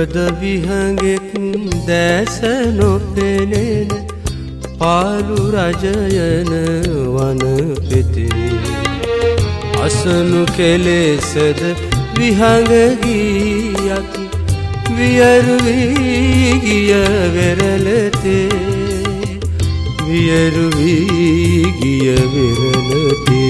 මොකද විහඟෙක් දැස නොපෙනෙන පාළු රජයන වන පෙතේ අසනු කෙලෙසද විහඟ ගියත් වියරු වී ගිය වෙරළතේ වියරු වී ගිය වෙරළතේ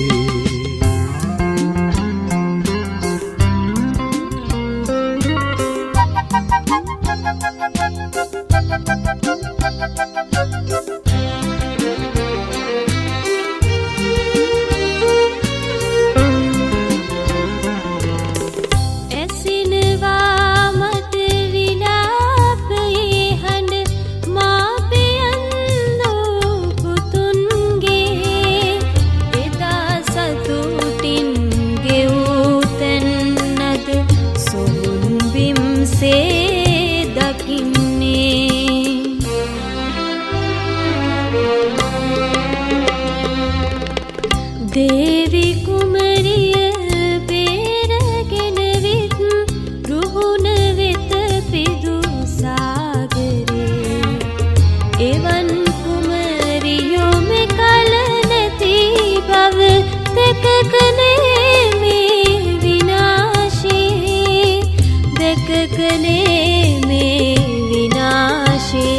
දේවි කුමරිය බේරගෙන විත් රුහුණ වෙත පිදු සාගරේ එවන් කුමරියෝ මෙකල නැති බව දැකකනේ මේ විනාශේ දැකකනේ මේ විනාශේ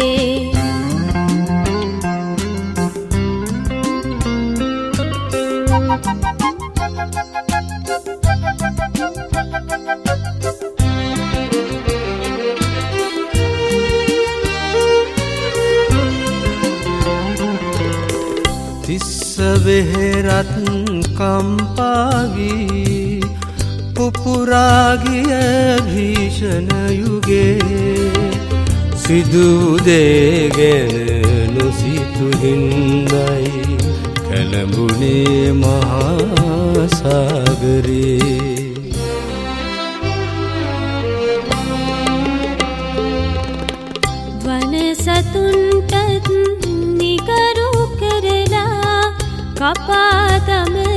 තිස්ස වෙහෙරත් කම්පාවී පුපුරා ගිය භීෂණ යුගේ සිදු දේගෙන නොසිතු හින්දයි කැළඹුණේ මහා සාගරේ වන සතුන්ටත් නිකරු කරලා කපා තම